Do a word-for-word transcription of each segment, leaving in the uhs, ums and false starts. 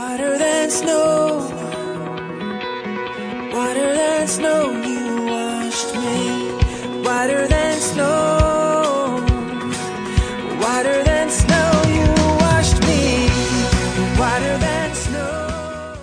Whiter than snow, whiter than snow, you washed me. Whiter than snow, whiter than snow, you washed me. Whiter than snow.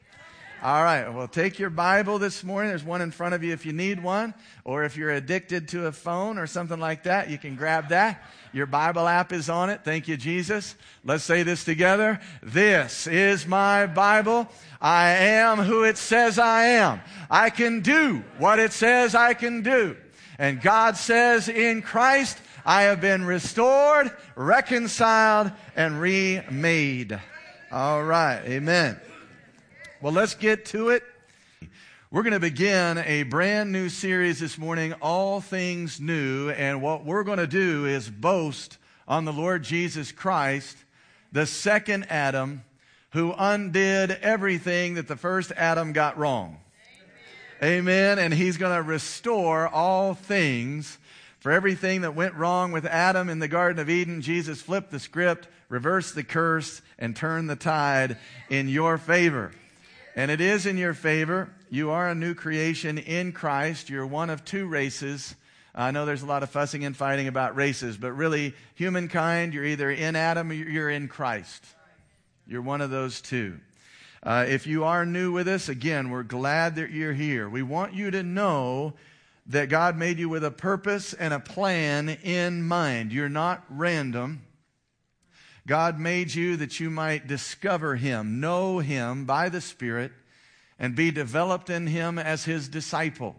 All right, well, take your Bible this morning. There's one in front of you if you need one, or if you're addicted to a phone or something like that, you can grab that. Your Bible app is on it. Thank you, Jesus. Let's say this together. This is my Bible. I am who it says I am. I can do what it says I can do. And God says in Christ, I have been restored, reconciled, and remade. All right, amen. Well, let's get to it. We're going to begin a brand new series this morning, All Things New, and what we're going to do is boast on the Lord Jesus Christ, the second Adam, who undid everything that the first Adam got wrong. Amen. Amen. And he's going to restore all things. For everything that went wrong with Adam in the Garden of Eden, Jesus flipped the script, reversed the curse, and turned the tide in your favor. And it is in your favor. You are a new creation in Christ. You're one of two races. I know there's a lot of fussing and fighting about races, but really, humankind, you're either in Adam or you're in Christ. You're one of those two. Uh, if you are new with us, again, we're glad that you're here. We want you to know that God made you with a purpose and a plan in mind. You're not random. God made you that you might discover Him, know Him by the Spirit, and be developed in Him as His disciple.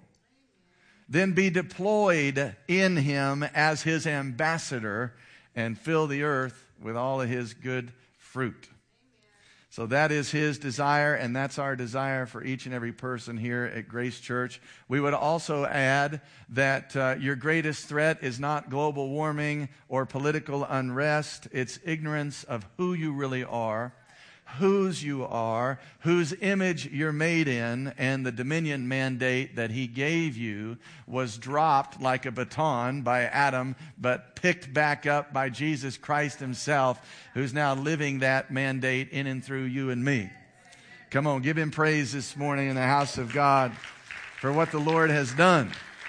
Then be deployed in Him as His ambassador and fill the earth with all of His good fruit. So that is His desire, and that's our desire for each and every person here at Grace Church. We would also add that uh, your greatest threat is not global warming or political unrest. It's ignorance of who you really are, whose you are, whose image you're made in, and the dominion mandate that He gave you was dropped like a baton by Adam, but picked back up by Jesus Christ Himself, who's now living that mandate in and through you and me. Come on, give Him praise this morning in the house of God for what the Lord has done.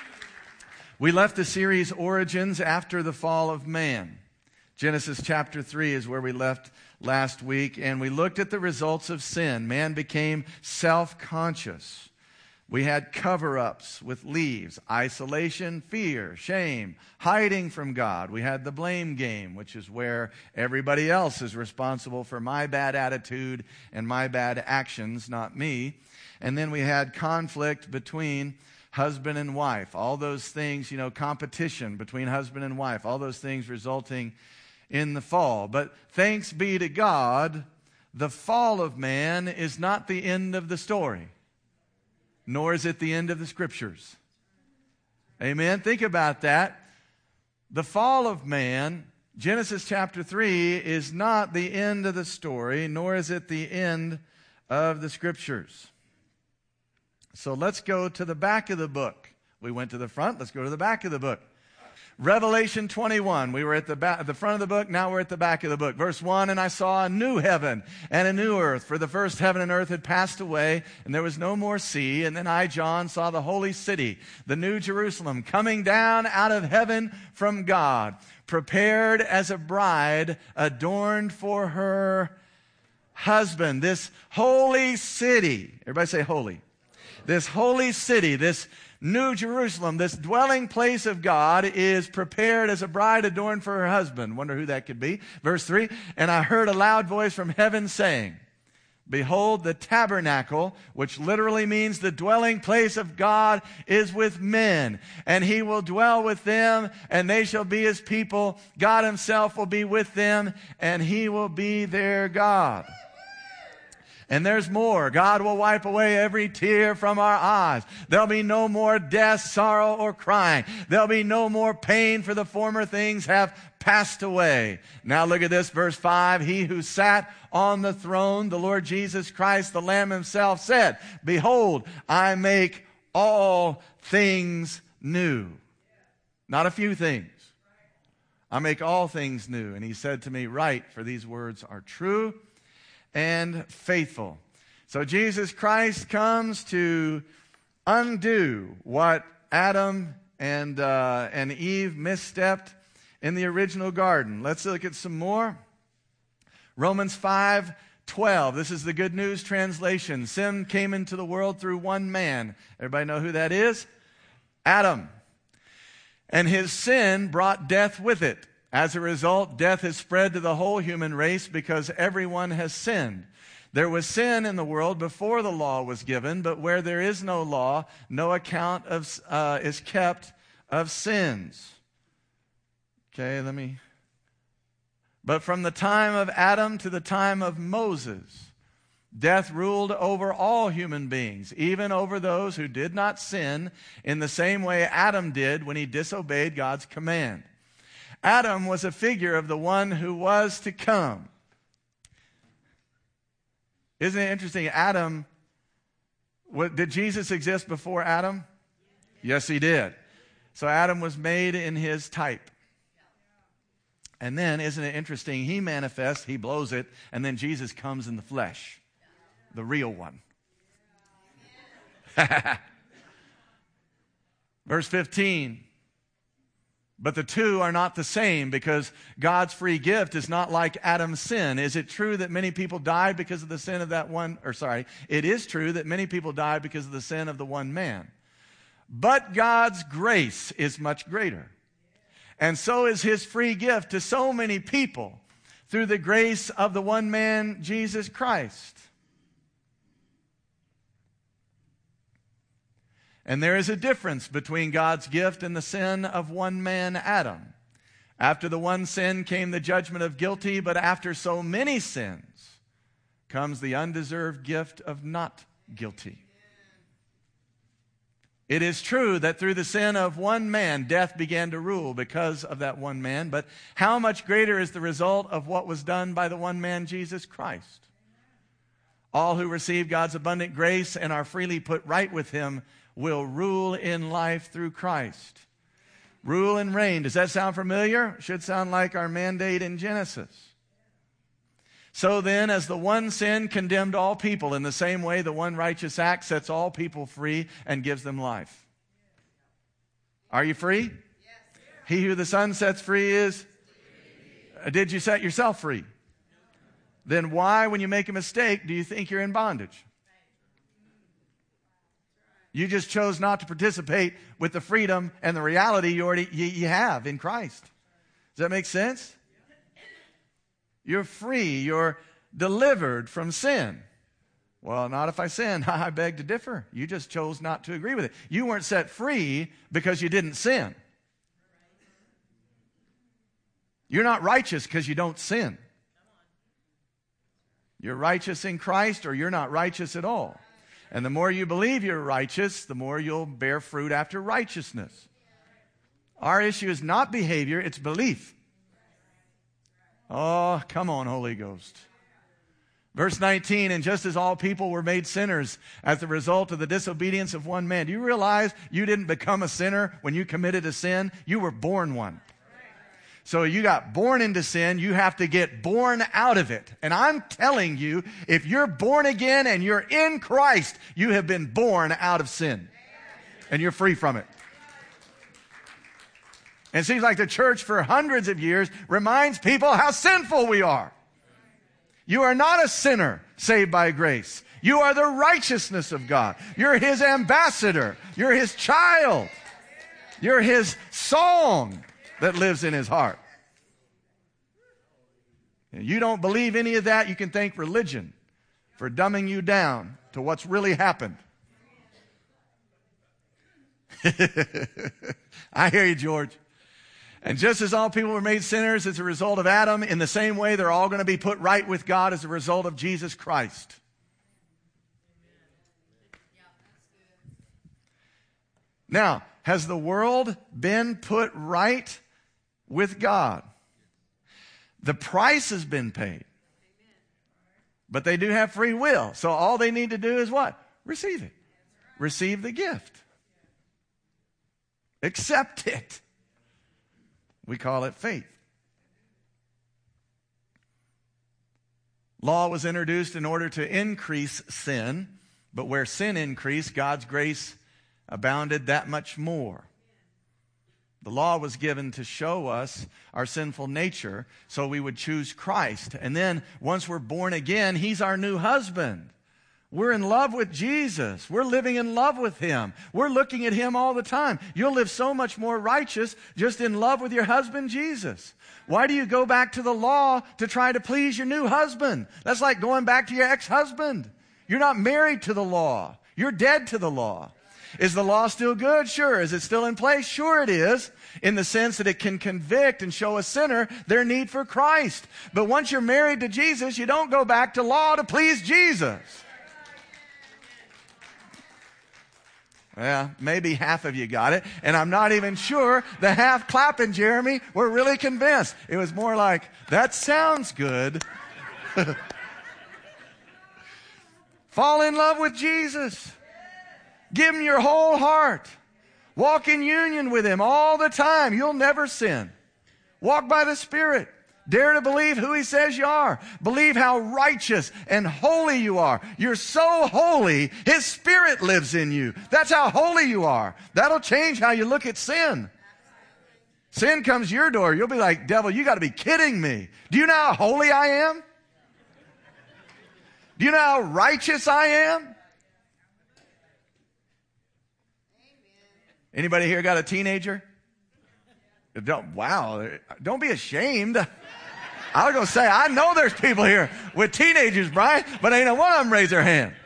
We left the series Origins after the fall of man. Genesis chapter three is where we left last week, and we looked at the results of sin. Man became self-conscious. We had cover-ups with leaves, isolation, fear, shame, hiding from God. We had the blame game, which is where everybody else is responsible for my bad attitude and my bad actions, not me. And then we had conflict between husband and wife. All those things, you know, competition between husband and wife. All those things resulting in the fall. But thanks be to God, the fall of man is not the end of the story, nor is it the end of the Scriptures. Amen? Think about that. The fall of man, Genesis chapter three, is not the end of the story, nor is it the end of the Scriptures. So let's go to the back of the book. We went to the front, let's go to the back of the book. Revelation twenty-one. We were at the back, the front of the book. Now we're at the back of the book. Verse one, and I saw a new heaven and a new earth, for the first heaven and earth had passed away, and there was no more sea. And then I, John, saw the holy city, the new Jerusalem, coming down out of heaven from God, prepared as a bride adorned for her husband. This holy city, everybody say holy. This holy city, this New Jerusalem, this dwelling place of God, is prepared as a bride adorned for her husband. Wonder who that could be. Verse three, and I heard a loud voice from heaven saying, behold, the tabernacle, which literally means the dwelling place of God, is with men, and He will dwell with them, and they shall be His people. God Himself will be with them, and He will be their God. And there's more. God will wipe away every tear from our eyes. There'll be no more death, sorrow, or crying. There'll be no more pain, for the former things have passed away. Now look at this, verse five. He who sat on the throne, the Lord Jesus Christ, the Lamb Himself, said, behold, I make all things new. Not a few things. I make all things new. And He said to me, write, for these words are true and faithful. So Jesus Christ comes to undo what Adam and, uh, and Eve misstepped in the original garden. Let's look at some more. Romans five twelve. This is the Good News translation. Sin came into the world through one man. Everybody know who that is? Adam. And his sin brought death with it. As a result, death has spread to the whole human race because everyone has sinned. There was sin in the world before the law was given, but where there is no law, no account of, uh, is kept of sins. Okay, let me... But from the time of Adam to the time of Moses, death ruled over all human beings, even over those who did not sin in the same way Adam did when he disobeyed God's command. Adam was a figure of the one who was to come. Isn't it interesting? Adam, what, did Jesus exist before Adam? Yes, he did. So Adam was made in his type. And then, isn't it interesting, he manifests, he blows it, and then Jesus comes in the flesh, the real one. Verse fifteen, but the two are not the same because God's free gift is not like Adam's sin. Is it true that many people died because of the sin of that one, or sorry, it is true that many people died because of the sin of the one man. But God's grace is much greater. And so is his free gift to so many people through the grace of the one man, Jesus Christ. And there is a difference between God's gift and the sin of one man, Adam. After the one sin came the judgment of guilty, but after so many sins comes the undeserved gift of not guilty. It is true that through the sin of one man, death began to rule because of that one man. But how much greater is the result of what was done by the one man, Jesus Christ? All who receive God's abundant grace and are freely put right with him will rule in life through Christ. Rule and reign. Does that sound familiar? Should sound like our mandate in Genesis. So then, as the one sin condemned all people, in the same way the one righteous act sets all people free and gives them life. Are you free? Yes, he who the Son sets free is? Free. Did you set yourself free? No. Then why, when you make a mistake, do you think you're in bondage? You just chose not to participate with the freedom and the reality you already you, you have in Christ. Does that make sense? You're free. You're delivered from sin. Well, not if I sin. I beg to differ. You just chose not to agree with it. You weren't set free because you didn't sin. You're not righteous because you don't sin. You're righteous in Christ or you're not righteous at all. And the more you believe you're righteous, the more you'll bear fruit after righteousness. Our issue is not behavior, it's belief. Oh, come on, Holy Ghost. Verse nineteen, and just as all people were made sinners as the result of the disobedience of one man. Do you realize you didn't become a sinner when you committed a sin? You were born one. So you got born into sin, you have to get born out of it. And I'm telling you, if you're born again and you're in Christ, you have been born out of sin. And you're free from it. And it seems like the church for hundreds of years reminds people how sinful we are. You are not a sinner saved by grace. You are the righteousness of God. You're his ambassador. You're his child. You're his song that lives in his heart. And you don't believe any of that, you can thank religion for dumbing you down to what's really happened. I hear you, George. And just as all people were made sinners as a result of Adam, in the same way they're all going to be put right with God as a result of Jesus Christ. Now, has the world been put right with God? The price has been paid. But they do have free will. So all they need to do is what? Receive it. Receive the gift. Accept it. We call it faith. Law was introduced in order to increase sin, but where sin increased, God's grace abounded that much more. The law was given to show us our sinful nature so we would choose Christ. And then once we're born again, He's our new husband. We're in love with Jesus. We're living in love with Him. We're looking at Him all the time. You'll live so much more righteous just in love with your husband, Jesus. Why do you go back to the law to try to please your new husband? That's like going back to your ex-husband. You're not married to the law. You're dead to the law. Is the law still good? Sure. Is it still in place? Sure it is, in the sense that it can convict and show a sinner their need for Christ. But once you're married to Jesus, you don't go back to law to please Jesus. Yeah, maybe half of you got it. And I'm not even sure the half clapping, Jeremy, were really convinced. It was more like, that sounds good. Fall in love with Jesus. Give Him your whole heart. Walk in union with Him all the time. You'll never sin. Walk by the Spirit. Dare to believe who He says you are. Believe how righteous and holy you are. You're so holy, His Spirit lives in you. That's how holy you are. That'll change how you look at sin. Sin comes to your door. You'll be like, devil, you got to be kidding me. Do you know how holy I am? Do you know how righteous I am? Anybody here got a teenager? Don't, wow, don't be ashamed. I was going to say, I know there's people here with teenagers, Brian, but ain't no one of them raise their hand.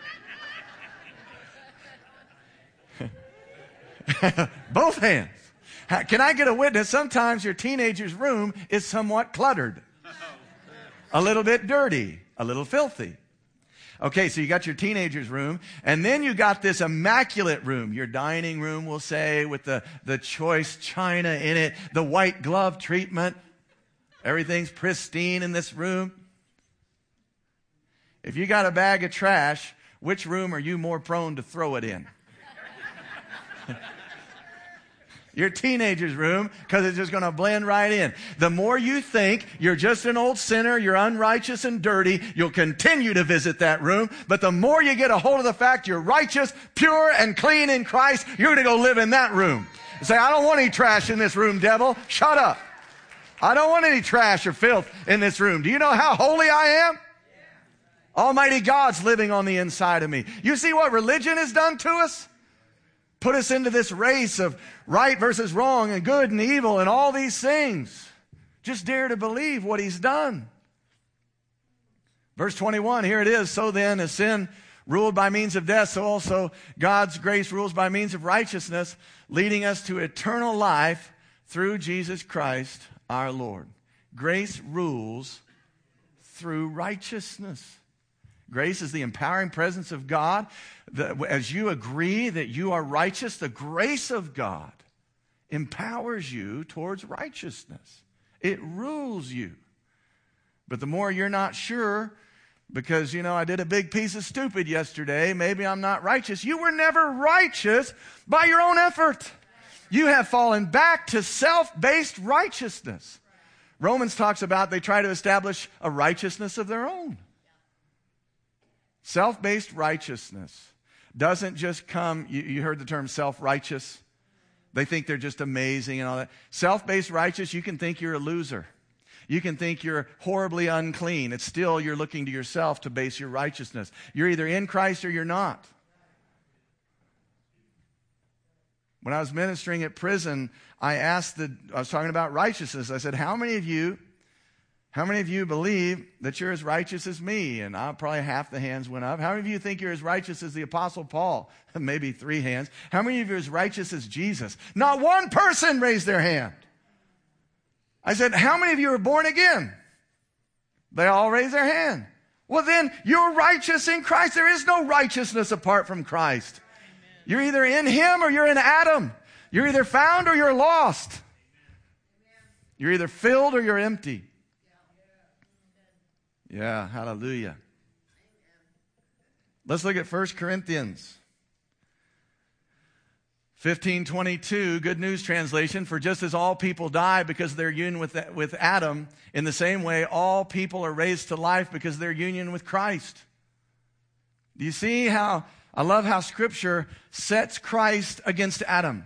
Both hands. Can I get a witness? Sometimes your teenager's room is somewhat cluttered. A little bit dirty, a little filthy. Okay, so you got your teenager's room, and then you got this immaculate room, your dining room, we'll say, with the, the choice china in it, the white glove treatment. Everything's pristine in this room. If you got a bag of trash, which room are you more prone to throw it in? Your teenager's room, because it's just going to blend right in. The more you think you're just an old sinner, you're unrighteous and dirty, you'll continue to visit that room. But the more you get a hold of the fact you're righteous, pure, and clean in Christ, you're going to go live in that room. Say, I don't want any trash in this room, devil. Shut up. I don't want any trash or filth in this room. Do you know how holy I am? Almighty God's living on the inside of me. You see what religion has done to us? Put us into this race of right versus wrong and good and evil and all these things. Just dare to believe what He's done. Verse twenty-one, here it is. So then, as sin ruled by means of death, so also God's grace rules by means of righteousness, leading us to eternal life through Jesus Christ our Lord. Grace rules through righteousness. Grace is the empowering presence of God. The, as you agree that you are righteous, the grace of God empowers you towards righteousness. It rules you. But the more you're not sure, because, you know, I did a big piece of stupid yesterday, maybe I'm not righteous. You were never righteous by your own effort. You have fallen back to self-based righteousness. Romans talks about they try to establish a righteousness of their own. Self-based righteousness doesn't just come, you, you heard the term self-righteous. They think they're just amazing and all that. Self-based righteous, you can think you're a loser. You can think you're horribly unclean. It's still you're looking to yourself to base your righteousness. You're either in Christ or you're not. When I was ministering at prison, I asked the, I was talking about righteousness. I said, how many of you How many of you believe that you're as righteous as me? And I'll probably half the hands went up. How many of you think you're as righteous as the Apostle Paul? Maybe three hands. How many of you are as righteous as Jesus? Not one person raised their hand. I said, how many of you are born again? They all raised their hand. Well, then you're righteous in Christ. There is no righteousness apart from Christ. Amen. You're either in Him or you're in Adam. You're either found or you're lost. Amen. You're either filled or you're empty. Yeah, hallelujah. Let's look at First Corinthians. fifteen twenty-two, Good News Translation, for just as all people die because of their union with, with Adam, in the same way all people are raised to life because of their union with Christ. Do you see how, I love how Scripture sets Christ against Adam.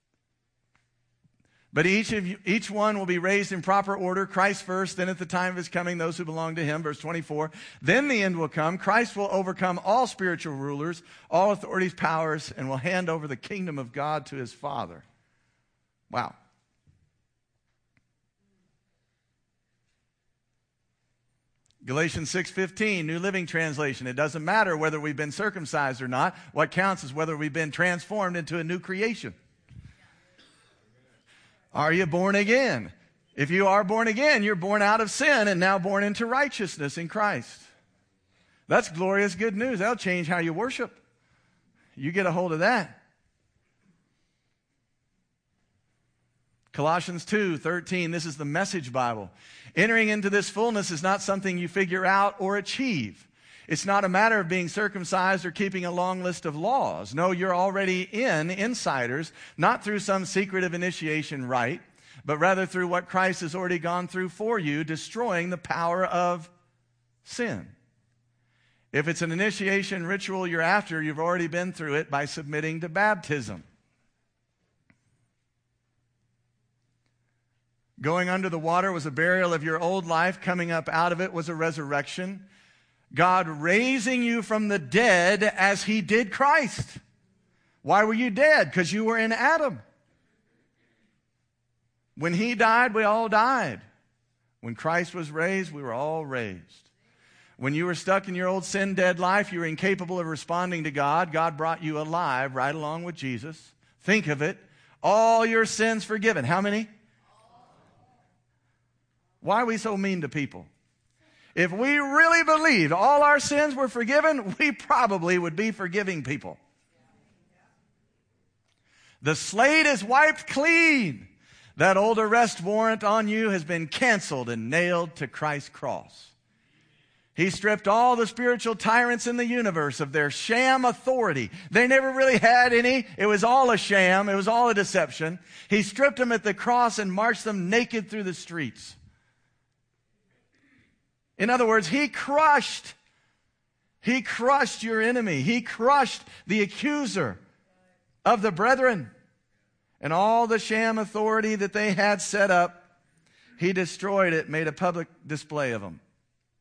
But each of you, each one will be raised in proper order, Christ first, then at the time of his coming, those who belong to him. Verse twenty-four, then the end will come. Christ will overcome all spiritual rulers, all authorities, powers, and will hand over the kingdom of God to his Father. Wow. Galatians six fifteen, New Living Translation. It doesn't matter whether we've been circumcised or not. What counts is whether we've been transformed into a new creation. Are you born again? If you are born again, you're born out of sin and now born into righteousness in Christ. That's glorious good news. That'll change how you worship. You get a hold of that. Colossians two thirteen, this is the Message Bible. Entering into this fullness is not something you figure out or achieve. It's not a matter of being circumcised or keeping a long list of laws. No, you're already in, insiders, not through some secretive initiation rite, but rather through what Christ has already gone through for you, destroying the power of sin. If it's an initiation ritual you're after, you've already been through it by submitting to baptism. Going under the water was a burial of your old life. Coming up out of it was a resurrection. God raising you from the dead as he did Christ. Why were you dead? Because you were in Adam. When he died, we all died. When Christ was raised, we were all raised. When you were stuck in your old sin-dead life, you were incapable of responding to God. God brought you alive right along with Jesus. Think of it. All your sins forgiven. How many? Why are we so mean to people? If we really believed all our sins were forgiven, we probably would be forgiving people. The slate is wiped clean. That old arrest warrant on you has been canceled and nailed to Christ's cross. He stripped all the spiritual tyrants in the universe of their sham authority. They never really had any. It was all a sham. It was all a deception. He stripped them at the cross and marched them naked through the streets. In other words, he crushed, he crushed your enemy. He crushed the accuser of the brethren. And all the sham authority that they had set up, he destroyed it, made a public display of them.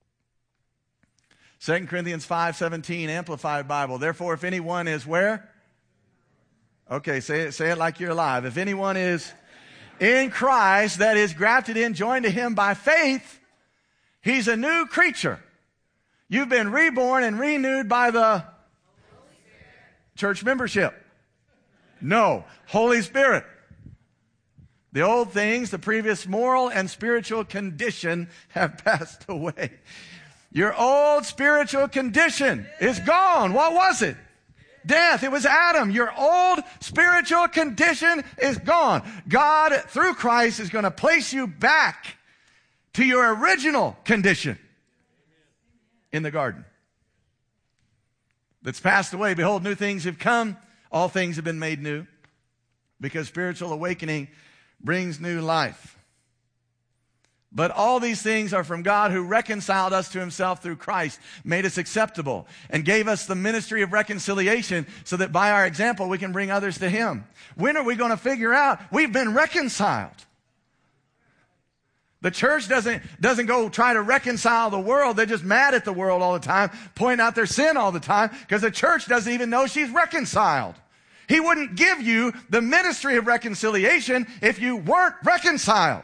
Second Corinthians five seventeen, Amplified Bible. Therefore, if anyone is where? Okay, say it, say it like you're alive. If anyone is in Christ, that is grafted in, joined to him by faith, he's a new creature. You've been reborn and renewed by the church membership. No, Holy Spirit. The old things, the previous moral and spiritual condition have passed away. Your old spiritual condition is gone. What was it? Death. It was Adam. Your old spiritual condition is gone. God, through Christ, is going to place you back to your original condition in the garden that's passed away. Behold, new things have come. All things have been made new, because spiritual awakening brings new life. But all these things are from God, who reconciled us to himself through Christ, made us acceptable, and gave us the ministry of reconciliation, so that by our example we can bring others to him. When are we going to figure out we've been reconciled? The church doesn't, doesn't go try to reconcile the world. They're just mad at the world all the time, point out their sin all the time, because the church doesn't even know she's reconciled. He wouldn't give you the ministry of reconciliation if you weren't reconciled.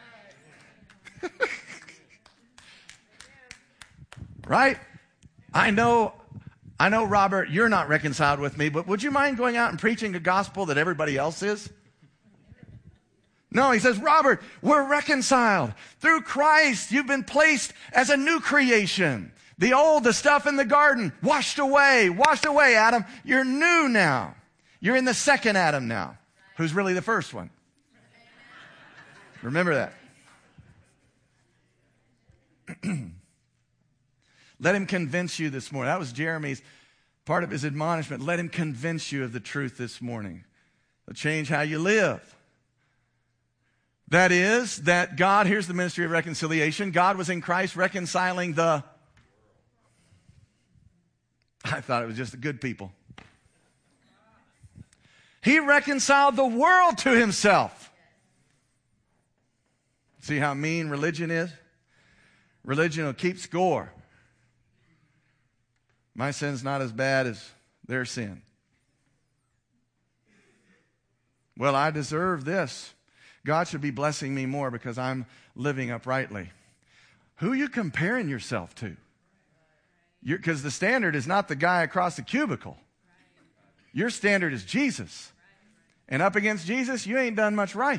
Right? I know, I know, Robert, you're not reconciled with me, but would you mind going out and preaching a gospel that everybody else is? No, he says, Robert, we're reconciled. Through Christ, you've been placed as a new creation. The old, the stuff in the garden, washed away, washed away, Adam. You're new now. You're in the second Adam now, who's really the first one. Remember that. Let him convince you this morning. That was Jeremy's part of his admonishment. Let him convince you of the truth this morning. It'll change how you live. That is, that God, here's the ministry of reconciliation. God was in Christ reconciling the, I thought it was just the good people. He reconciled the world to himself. See how mean religion is? Religion will keep score. My sin's not as bad as their sin. Well, I deserve this. God should be blessing me more because I'm living uprightly. Who are you comparing yourself to? Because the standard is not the guy across the cubicle. Your standard is Jesus. And up against Jesus, you ain't done much right.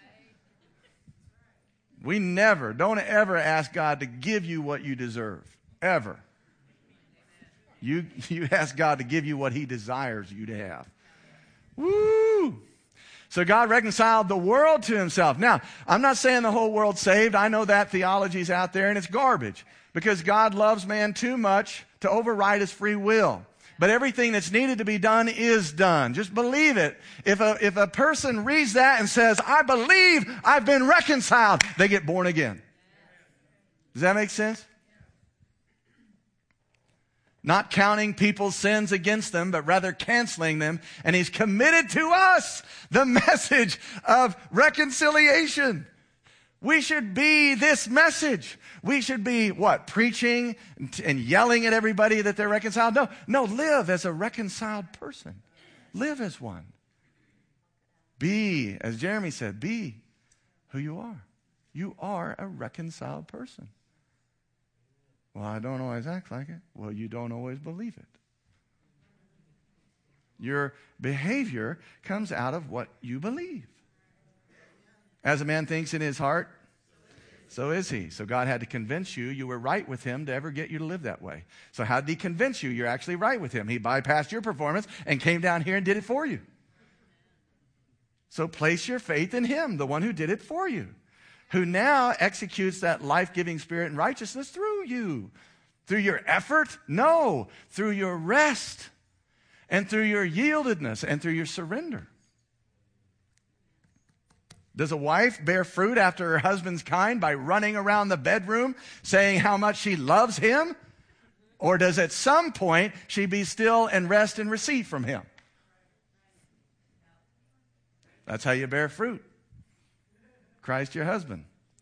We never, don't ever ask God to give you what you deserve. Ever. You, you ask God to give you what he desires you to have. Woo! So God reconciled the world to himself. Now, I'm not saying the whole world's saved. I know that theology's out there and it's garbage because God loves man too much to override his free will. But everything that's needed to be done is done. Just believe it. If a, if a person reads that and says, I believe I've been reconciled, they get born again. Does that make sense? Not counting people's sins against them, but rather canceling them. And he's committed to us the message of reconciliation. We should be this message. We should be, what, preaching and yelling at everybody that they're reconciled? No, no, live as a reconciled person. Live as one. Be, as Jeremy said, be who you are. You are a reconciled person. Well, I don't always act like it. Well, you don't always believe it. Your behavior comes out of what you believe. As a man thinks in his heart, so is he. So God had to convince you you were right with him to ever get you to live that way. So how did he convince you you're actually right with him? He bypassed your performance and came down here and did it for you. So place your faith in him, the one who did it for you, who now executes that life-giving spirit and righteousness through you. Through your effort? No. Through your rest and through your yieldedness and through your surrender. Does a wife bear fruit after her husband's kind by running around the bedroom saying how much she loves him? Or does at some point she be still and rest and receive from him? That's how you bear fruit. Christ your husband.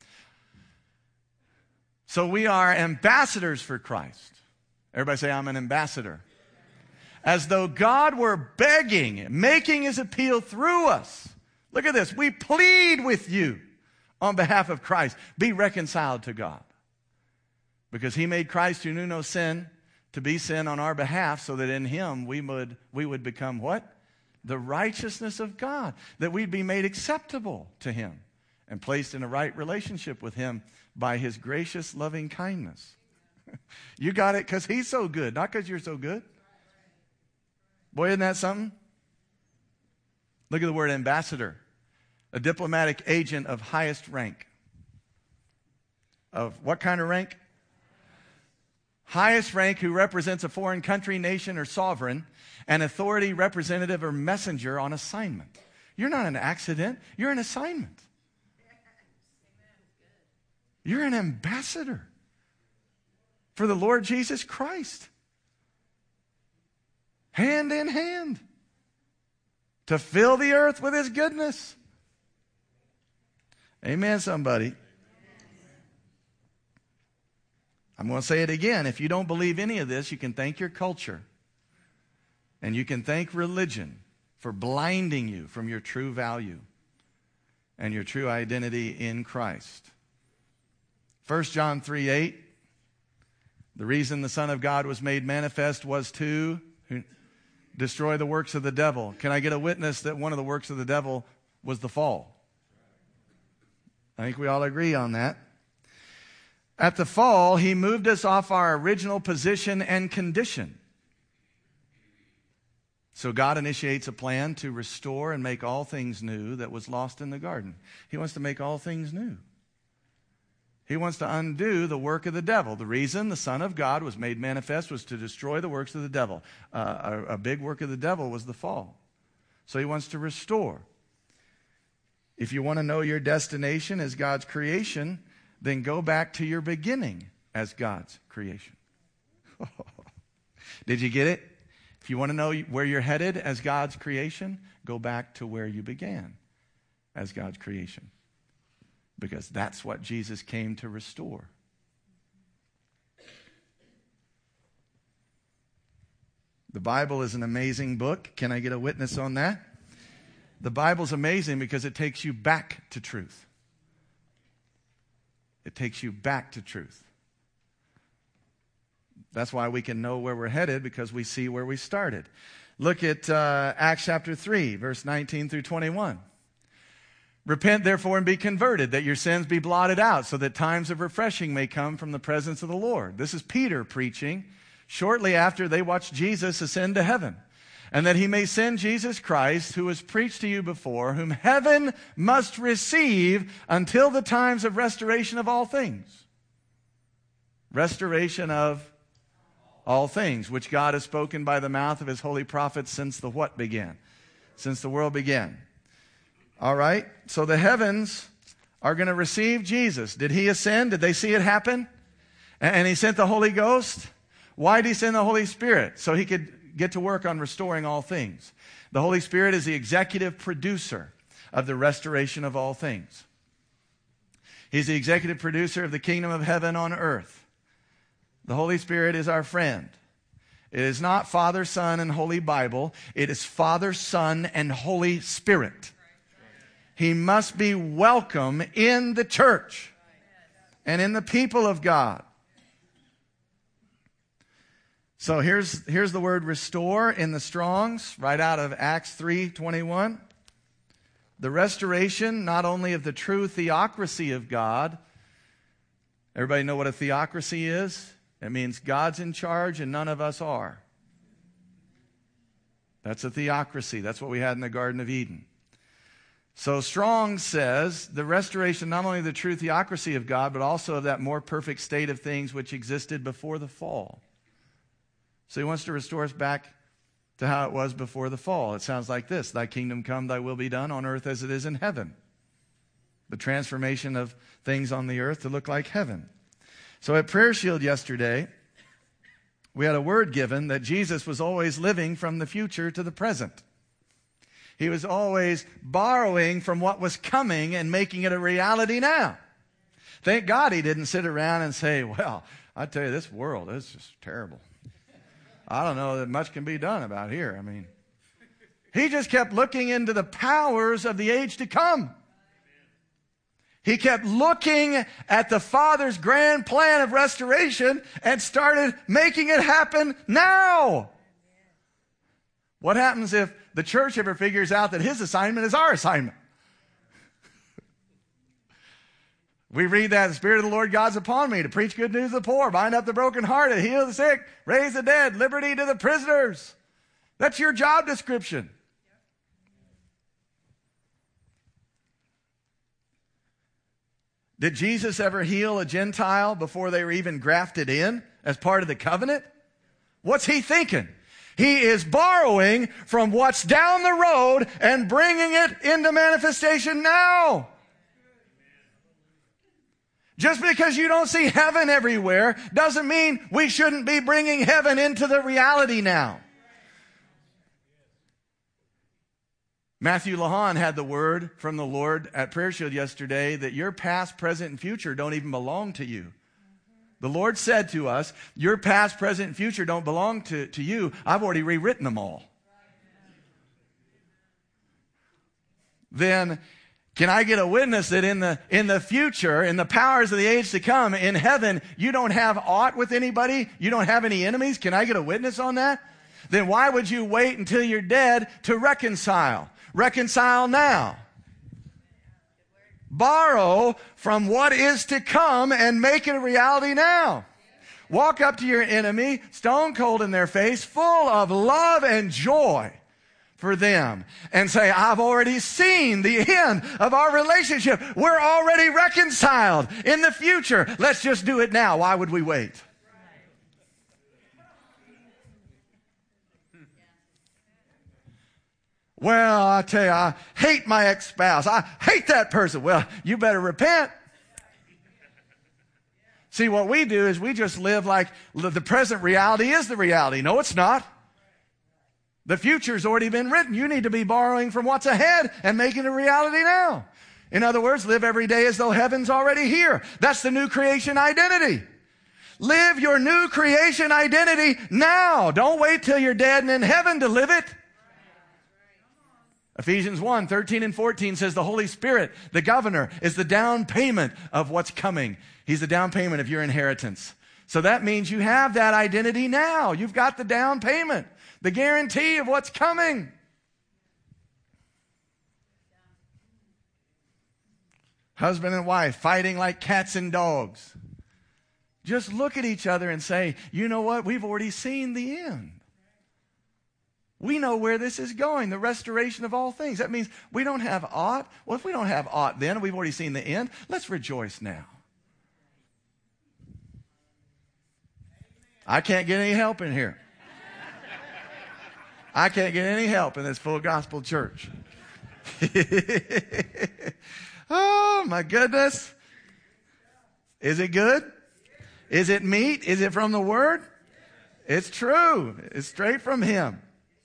So we are ambassadors for Christ. Everybody say, I'm an ambassador. As though God were begging, making his appeal through us. Look at this. We plead with you on behalf of Christ. Be reconciled to God. Because he made Christ who knew no sin to be sin on our behalf so that in him we would, we would become what? The righteousness of God. That we'd be made acceptable to him and placed in a right relationship with him by his gracious, loving kindness. You got it because he's so good, not because you're so good. Boy, isn't that something? Look at the word ambassador. A diplomatic agent of highest rank. Of what kind of rank? Highest rank who represents a foreign country, nation, or sovereign, an authority, representative, or messenger on assignment. You're not an accident. You're an assignment. You're an ambassador for the Lord Jesus Christ. Hand in hand. To fill the earth with his goodness. Amen, somebody. I'm going to say it again. If you don't believe any of this, you can thank your culture. And you can thank religion for blinding you from your true value and your true identity in Christ. First John three eight, the reason the Son of God was made manifest was to destroy the works of the devil. Can I get a witness that one of the works of the devil was the fall? I think we all agree on that. At the fall, he moved us off our original position and condition. So God initiates a plan to restore and make all things new that was lost in the garden. He wants to make all things new. He wants to undo the work of the devil. The reason the Son of God was made manifest was to destroy the works of the devil. Uh, a, a big work of the devil was the fall. So he wants to restore. If you want to know your destination as God's creation, then go back to your beginning as God's creation. Did you get it? If you want to know where you're headed as God's creation, go back to where you began as God's creation. Because that's what Jesus came to restore. The Bible is an amazing book. Can I get a witness on that? The Bible's amazing because it takes you back to truth. It takes you back to truth. That's why we can know where we're headed, because we see where we started. Look at uh, Acts chapter three, verse nineteen through twenty-one. Repent therefore and be converted, that your sins be blotted out, so that times of refreshing may come from the presence of the Lord. This is Peter preaching shortly after they watched Jesus ascend to heaven. And that he may send Jesus Christ, who was preached to you before, whom heaven must receive until the times of restoration of all things. Restoration of all things, which God has spoken by the mouth of his holy prophets since the what began? Since the world began. All right? So the heavens are going to receive Jesus. Did he ascend? Did they see it happen? And he sent the Holy Ghost? Why did he send the Holy Spirit? So he could get to work on restoring all things. The Holy Spirit is the executive producer of the restoration of all things. He's the executive producer of the kingdom of heaven on earth. The Holy Spirit is our friend. It is not Father, Son, and Holy Bible. It is Father, Son, and Holy Spirit. He must be welcome in the church and in the people of God. So here's, here's the word restore in the Strong's, right out of Acts three twenty-one. The restoration not only of the true theocracy of God. Everybody know what a theocracy is? It means God's in charge and none of us are. That's a theocracy. That's what we had in the Garden of Eden. So Strong says the restoration not only of the true theocracy of God, but also of that more perfect state of things which existed before the fall. So he wants to restore us back to how it was before the fall. It sounds like this: thy kingdom come, thy will be done on earth as it is in heaven. The transformation of things on the earth to look like heaven. So at Prayer Shield yesterday, we had a word given that Jesus was always living from the future to the present. He was always borrowing from what was coming and making it a reality now. Thank God he didn't sit around and say, well, I tell you, this world is just terrible. I don't know that much can be done about here. I mean, he just kept looking into the powers of the age to come. He kept looking at the Father's grand plan of restoration and started making it happen now. What happens if the church ever figures out that his assignment is our assignment? We read that the Spirit of the Lord God's upon me to preach good news to the poor, bind up the brokenhearted, heal the sick, raise the dead, liberty to the prisoners. That's your job description. Did Jesus ever heal a Gentile before they were even grafted in as part of the covenant? What's he thinking? He is borrowing from what's down the road and bringing it into manifestation now. Just because you don't see heaven everywhere doesn't mean we shouldn't be bringing heaven into the reality now. Matthew Lahan had the word from the Lord at Prayer Shield yesterday that your past, present, and future don't even belong to you. The Lord said to us, your past, present, and future don't belong to, to you. I've already rewritten them all. Then can I get a witness that in the, in the future, in the powers of the age to come, in heaven, you don't have aught with anybody? You don't have any enemies? Can I get a witness on that? Then why would you wait until you're dead to reconcile? Reconcile now. Borrow from what is to come and make it a reality now. Walk up to your enemy, stone cold in their face, full of love and joy for them, and say, I've already seen the end of our relationship. We're already reconciled. In the future, let's just do it now. Why would we wait? Well, I tell you, I hate my ex-spouse. I hate that person. Well, you better repent. See, what we do is we just live like the present reality is the reality. No, it's not. The future's already been written. You need to be borrowing from what's ahead and making it a reality now. In other words, live every day as though heaven's already here. That's the new creation identity. Live your new creation identity now. Don't wait till you're dead and in heaven to live it. Ephesians one, thirteen and fourteen says the Holy Spirit, the governor, is the down payment of what's coming. He's the down payment of your inheritance. So that means you have that identity now. You've got the down payment, the guarantee of what's coming. Husband and wife fighting like cats and dogs. Just look at each other and say, you know what? We've already seen the end. We know where this is going, the restoration of all things. That means we don't have aught. Well, if we don't have aught then, we've already seen the end, let's rejoice now. I can't get any help in here. I can't get any help in this full gospel church. Oh, my goodness. Is it good? Is it meat? Is it from the Word? It's true. It's straight from Him.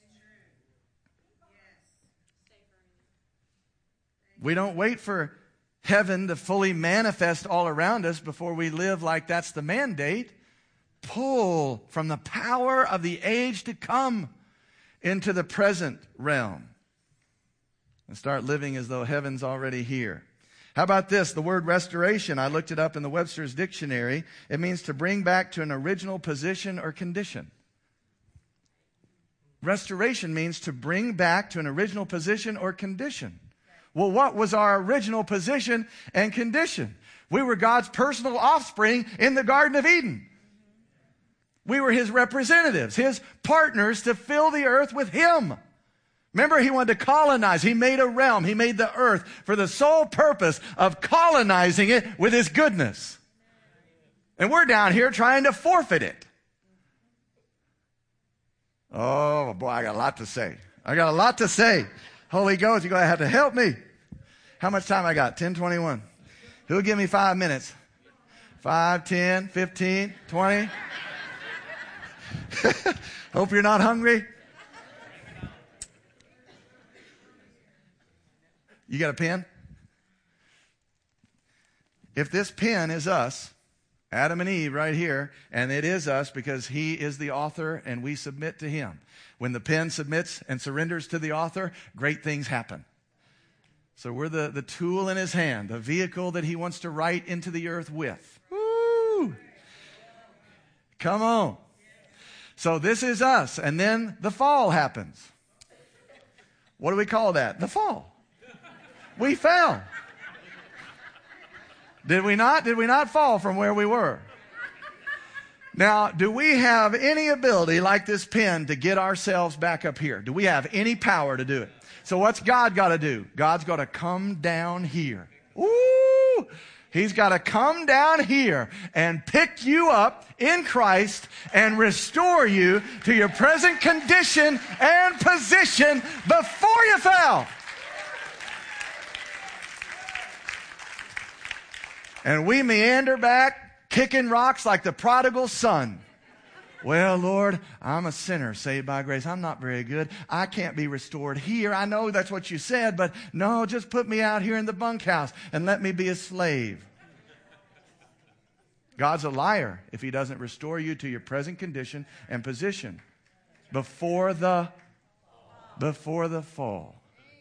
We don't wait for heaven to fully manifest all around us before we live like that's the mandate. Pull from the power of the age to come into the present realm and start living as though heaven's already here. How about this? The word restoration, I looked it up in the Webster's dictionary. It means to bring back to an original position or condition. Restoration means to bring back to an original position or condition. Well, what was our original position and condition? We were God's personal offspring in the Garden of Eden. We were His representatives, His partners to fill the earth with Him. Remember, He wanted to colonize. He made a realm. He made the earth for the sole purpose of colonizing it with His goodness. And we're down here trying to forfeit it. Oh, boy, I got a lot to say. I got a lot to say. Holy Ghost, you're going to have to help me. How much time I got? ten twenty-one. Who'll give me five minutes? Five, ten, fifteen, twenty. Hope you're not hungry. You got a pen? If this pen is us, Adam and Eve right here, and it is us because He is the author and we submit to Him. When the pen submits and surrenders to the author, great things happen. So we're the, the tool in His hand, the vehicle that He wants to write into the earth with. Woo! Come on. So this is us, and then the fall happens. What do we call that? The fall. We fell. Did we not? Did we not fall from where we were? Now, do we have any ability like this pen to get ourselves back up here? Do we have any power to do it? So what's God got to do? God's got to come down here. Ooh! He's got to come down here and pick you up in Christ and restore you to your present condition and position before you fell. And we meander back, kicking rocks like the prodigal son. Well, Lord, I'm a sinner saved by grace. I'm not very good. I can't be restored here. I know that's what you said, but no, just put me out here in the bunkhouse and let me be a slave. God's a liar if He doesn't restore you to your present condition and position before the, before the fall.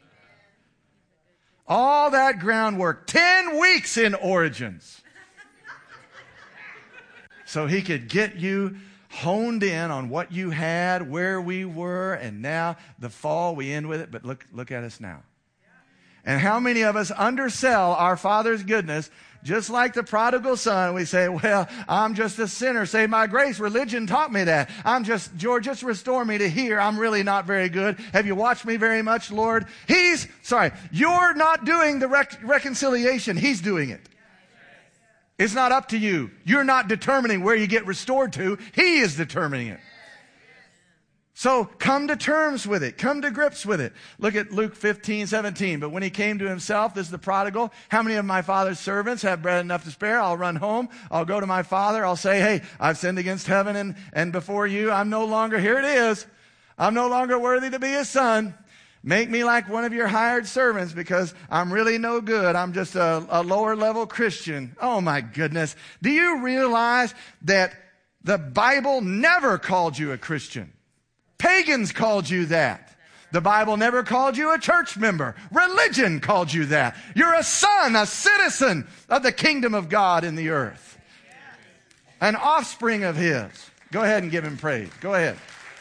All that groundwork, ten weeks in Origins. So He could get you honed in on what you had, where we were, and now the fall, we end with it, but look, look at us now. And how many of us undersell our Father's goodness, just like the prodigal son? We say, well, I'm just a sinner, saved by grace. Religion taught me that. I'm just, George, just restore me to here. I'm really not very good. Have you watched me very much, Lord? He's, sorry, you're not doing the rec- reconciliation. He's doing it. It's not up to you. You're not determining where you get restored to. He is determining it. So come to terms with it. Come to grips with it. Look at Luke fifteen, seventeen. But when he came to himself, this is the prodigal. How many of my father's servants have bread enough to spare? I'll run home. I'll go to my father. I'll say, hey, I've sinned against heaven and, and before you. I'm no longer, here it is. I'm no longer worthy to be his son. Make me like one of your hired servants because I'm really no good. I'm just a, a lower level Christian. Oh my goodness. Do you realize that the Bible never called you a Christian? Pagans called you that. The Bible never called you a church member. Religion called you that. You're a son, a citizen of the kingdom of God in the earth. An offspring of his. Go ahead and give him praise. Go ahead.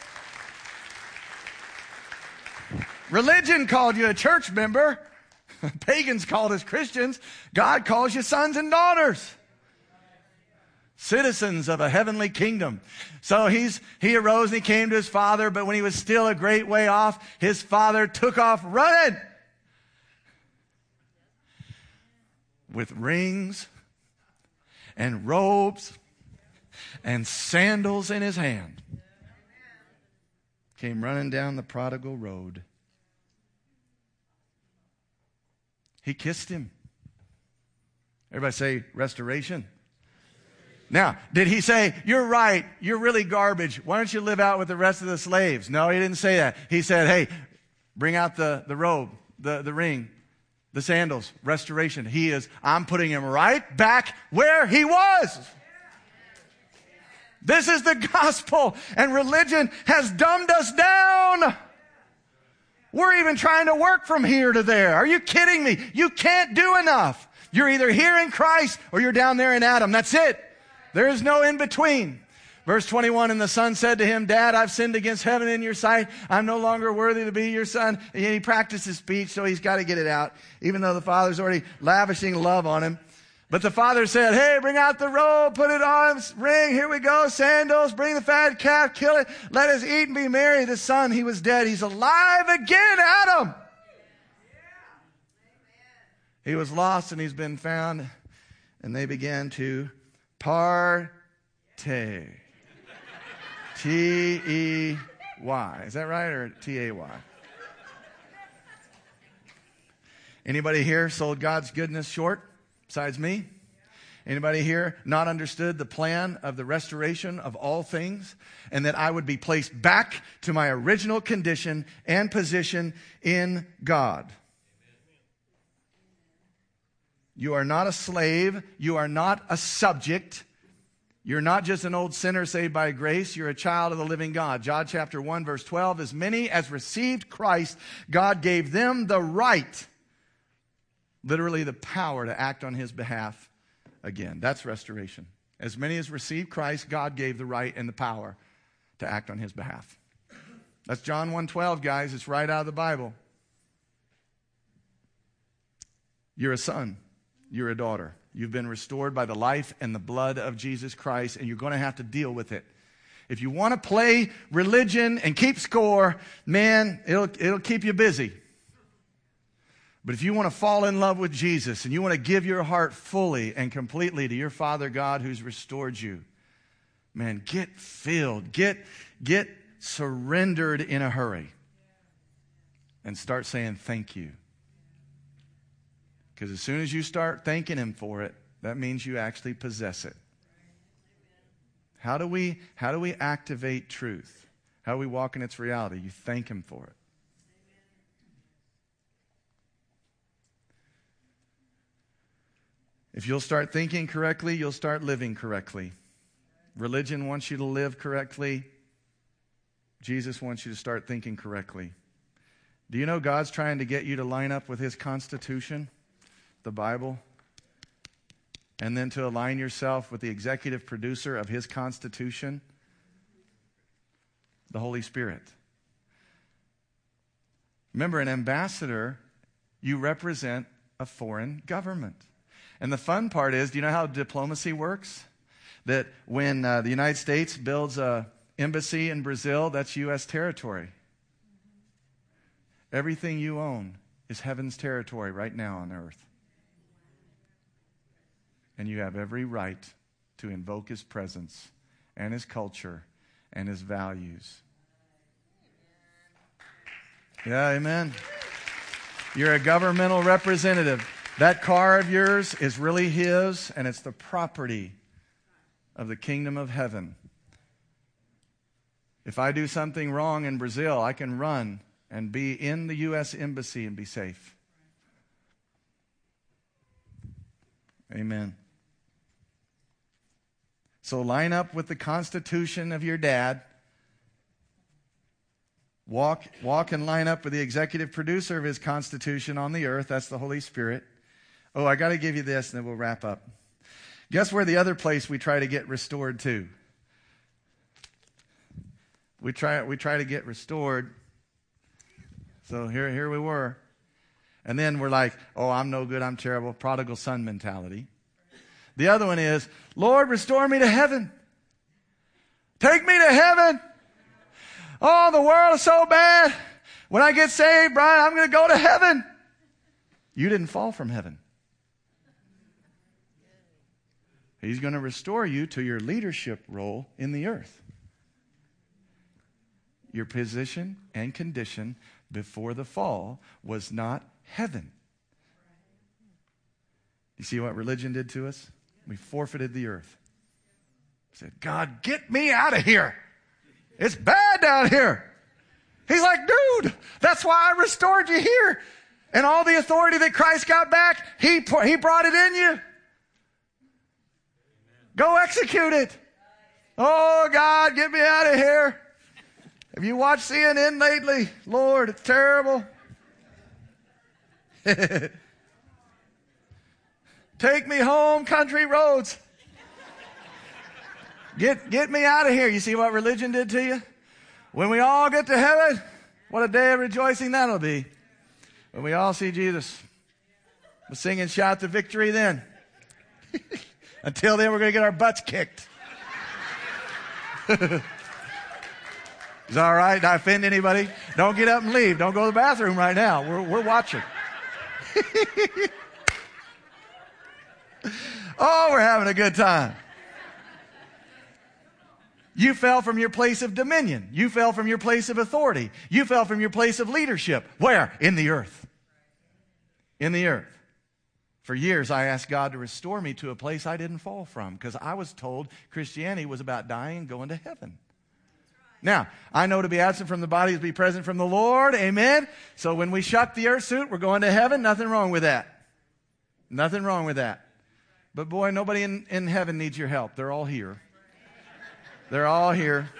Religion called you a church member. Pagans called us Christians. God calls you sons and daughters. Citizens of a heavenly kingdom. So he's, he arose and he came to his father, but when he was still a great way off, his father took off running with rings and robes and sandals in his hand. Came running down the prodigal road. He kissed him. Everybody say restoration. Now, did he say, you're right, you're really garbage. Why don't you live out with the rest of the slaves? No, he didn't say that. He said, hey, bring out the, the robe, the, the ring, the sandals, restoration. He is, I'm putting him right back where he was. This is the gospel, and religion has dumbed us down. We're even trying to work from here to there. Are you kidding me? You can't do enough. You're either here in Christ or you're down there in Adam. That's it. There is no in between. Verse twenty-one, and the son said to him, Dad, I've sinned against heaven in your sight. I'm no longer worthy to be your son. And he practices speech, so he's got to get it out, even though the father's already lavishing love on him. But the father said, hey, bring out the robe, put it on, ring, here we go, sandals, bring the fat calf, kill it, let us eat and be merry. The son, he was dead. He's alive again, Adam. He was lost and he's been found. And they began to partay. T E Y. Is that right, or T A Y? Anybody here sold God's goodness short besides me? Anybody here not understood the plan of the restoration of all things, and that I would be placed back to my original condition and position in God? You are not a slave. You are not a subject. You're not just an old sinner saved by grace. You're a child of the living God. John chapter one, verse twelve, as many as received Christ, God gave them the right, literally the power, to act on his behalf again. That's restoration. As many as received Christ, God gave the right and the power to act on his behalf. That's John one twelve, guys. It's right out of the Bible. You're a son. You're a daughter. You've been restored by the life and the blood of Jesus Christ, and you're going to have to deal with it. If you want to play religion and keep score, man, it'll, it'll keep you busy. But if you want to fall in love with Jesus and you want to give your heart fully and completely to your Father God who's restored you, man, get filled, get, get surrendered in a hurry, and start saying thank you. Because as soon as you start thanking him for it, that means you actually possess it. How do we, how do we activate truth? How do we walk in its reality? You thank him for it. If you'll start thinking correctly, you'll start living correctly. Religion wants you to live correctly. Jesus wants you to start thinking correctly. Do you know God's trying to get you to line up with his Constitution, the Bible, and then to align yourself with the executive producer of his Constitution, the Holy Spirit? Remember, an ambassador, you represent a foreign government. And the fun part is, do you know how diplomacy works? That when uh, the United States builds an embassy in Brazil, that's U S territory. Everything you own is heaven's territory right now on earth. And you have every right to invoke his presence and his culture and his values Yeah, amen. You're a governmental representative. That car of yours is really his, and it's the property of the kingdom of heaven. If I do something wrong in Brazil, I can run and be in the U S embassy and be safe. Amen. So line up with the constitution of your dad. Walk, walk and line up with the executive producer of his constitution on the earth. That's the Holy Spirit. Oh, I got to give you this, and then we'll wrap up. Guess where the other place we try to get restored to? We try, we try to get restored. So here, here we were. And then we're like, oh, I'm no good, I'm terrible. Prodigal son mentality. The other one is, Lord, restore me to heaven. Take me to heaven. Oh, the world is so bad. When I get saved, Brian, I'm going to go to heaven. You didn't fall from heaven. He's going to restore you to your leadership role in the earth. Your position and condition before the fall was not heaven. You see what religion did to us? We forfeited the earth. Said, God, get me out of here. It's bad down here. He's like, dude, that's why I restored you here. And all the authority that Christ got back, he, he brought it in you. Go execute it. Oh, God, get me out of here. Have you watched C N N lately? Lord, it's terrible. Take me home, country roads. Get, get me out of here. You see what religion did to you? When we all get to heaven, what a day of rejoicing that'll be. When we all see Jesus. We'll sing and shout the victory then. Until then, we're going to get our butts kicked. Is that all right? Did I offend anybody? Don't get up and leave. Don't go to the bathroom right now. We're, we're watching. Oh, we're having a good time. You fell from your place of dominion. You fell from your place of authority. You fell from your place of leadership. Where? In the earth. In the earth. For years, I asked God to restore me to a place I didn't fall from because I was told Christianity was about dying and going to heaven. Now, I know to be absent from the body is to be present from the Lord. Amen. So when we shuck the earth suit, we're going to heaven. Nothing wrong with that. Nothing wrong with that. But boy, nobody in, in heaven needs your help. They're all here. They're all here.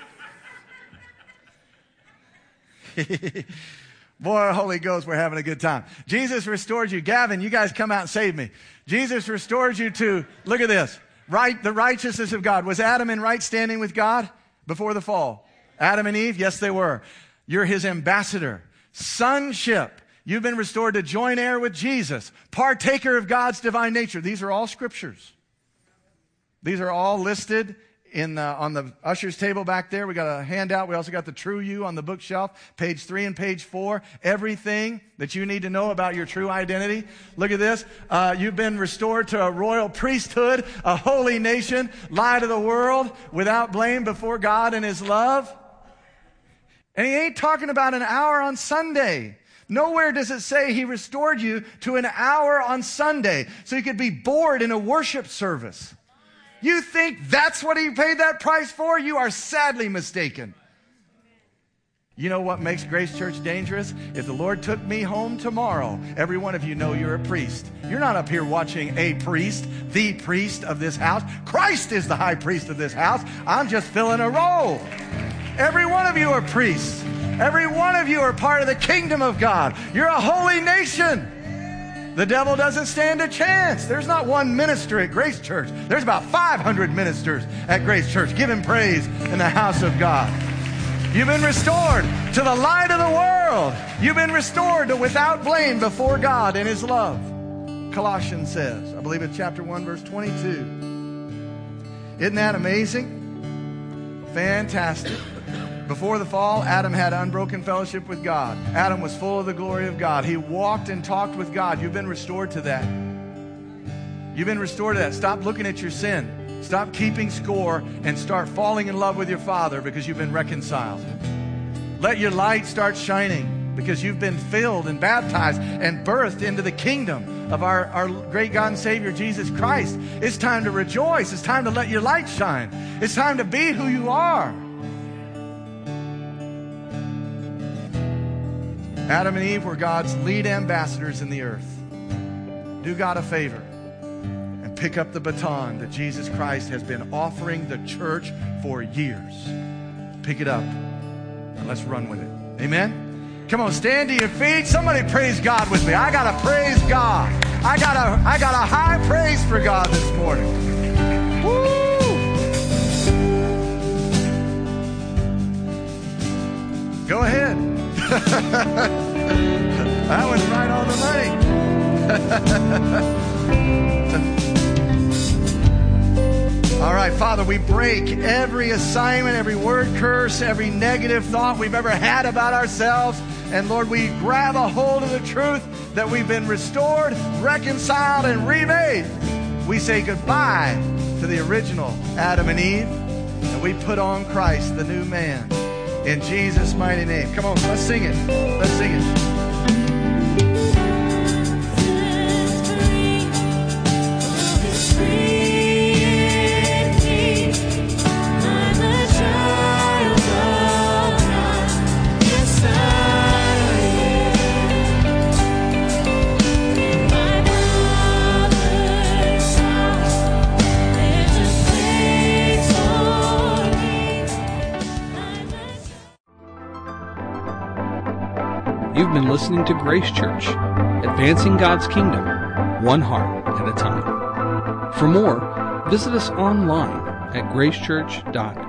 Boy, Holy Ghost, we're having a good time. Jesus restored you. Gavin, you guys come out and save me. Jesus restored you to, look at this, right, the righteousness of God. Was Adam in right standing with God before the fall? Adam and Eve, yes, they were. You're his ambassador. Sonship. You've been restored to joint heir with Jesus. Partaker of God's divine nature. These are all scriptures. These are all listed in uh, on the usher's table back there. We got a handout. We also got the True You on the bookshelf, page three and page four. Everything that you need to know about your true identity. Look at this. Uh, you've been restored to a royal priesthood, a holy nation, light of the world, without blame before God and his love. And he ain't talking about an hour on Sunday. Nowhere does it say he restored you to an hour on Sunday so you could be bored in a worship service. You think that's what he paid that price for? You are sadly mistaken. You know what makes Grace Church dangerous? If the Lord took me home tomorrow, every one of you know you're a priest. You're not up here watching a priest, the priest of this house. Christ is the high priest of this house. I'm just filling a role. Every one of you are priests. Every one of you are part of the kingdom of God. You're a holy nation. The devil doesn't stand a chance. There's not one minister at Grace Church. There's about five hundred ministers at Grace Church. Give him praise in the house of God. You've been restored to the light of the world. You've been restored to without blame before God in his love. Colossians says, I believe it's chapter one, verse twenty-two. Isn't that amazing? Fantastic. Before the fall, Adam had unbroken fellowship with God. Adam was full of the glory of God. He walked and talked with God. You've been restored to that. You've been restored to that. Stop looking at your sin. Stop keeping score and start falling in love with your Father because you've been reconciled. Let your light start shining. because you've been filled and baptized and birthed into the kingdom of our, our great God and Savior, Jesus Christ. It's time to rejoice. It's time to let your light shine. It's time to be who you are. Adam and Eve were God's lead ambassadors in the earth. Do God a favor and pick up the baton that Jesus Christ has been offering the church for years. Pick it up and let's run with it. Amen? Come on, stand to your feet. Somebody praise God with me. I got to praise God. I got a, I got a high praise for God this morning. Woo! Go ahead. That was right on the money. All right, Father, we break every assignment, every word curse, every negative thought we've ever had about ourselves. And Lord, we grab a hold of the truth that we've been restored, reconciled, and remade. We say goodbye to the original Adam and Eve, and we put on Christ, the new man. In Jesus' mighty name. Come on, let's sing it. Let's sing it. You've been listening to Grace Church, advancing God's kingdom, one heart at a time. For more, visit us online at grace church dot